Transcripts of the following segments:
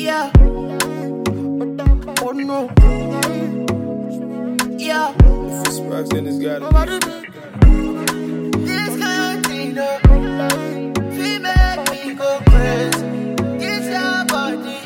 Yeah. Oh no. Yeah. Sparks in this guy. This kind of thing, though, feel make me go crazy. It's your body.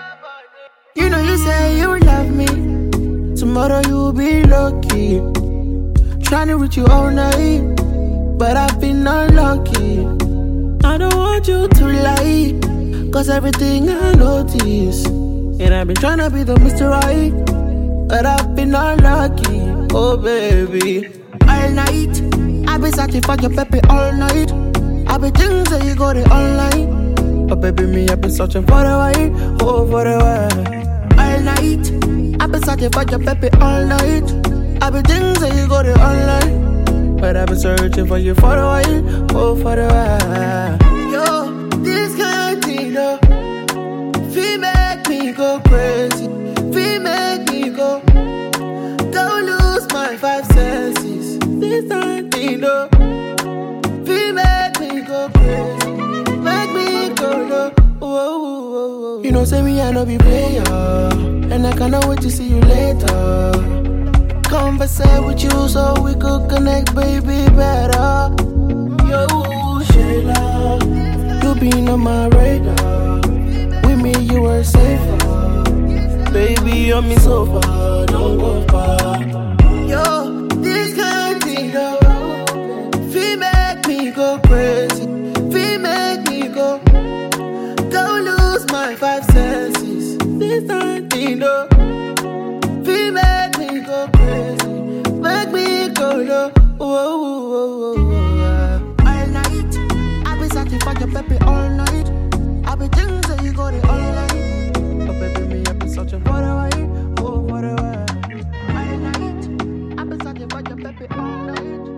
You know you say you love me. Tomorrow you'll be lucky. Trying to reach you all night, but I've been unlucky. I don't want you to lie, cause everything I notice. And I've been trying to be the Mr. Right, but I've been unlucky. Oh baby, all night I've been searching for your baby all night. I've been thinking that you got it online, but baby me I've been searching for the white, oh for the white. All night I've been searching for your baby all night. I've been thinking that you got it online, but I've been searching for you for the while, oh for the while. Yo, this kind of thing, though, feel make me go crazy. Feel make me go, don't lose my five senses. This kind of thing, though, feel make me go crazy. Make me go low, whoa, whoa, whoa. You know, say me I no be player, and I cannot wait to see you later. Conversate with you so we could connect, baby, better. Yo, Shayla, you been on my radar. With me, you were safer. Baby, on me so far, don't go far. Yo, this kind of thing, though, feel make me go crazy. Feel make me go, don't lose my five senses. This kind of thing, though, feel make me go crazy, make me go low, whoa, whoa, whoa, whoa. All night, I've been searching for your baby all night. I've been thinking that you got it online, but baby me I've been searching for the white, oh for the white. All night, I've been searching for your baby all night.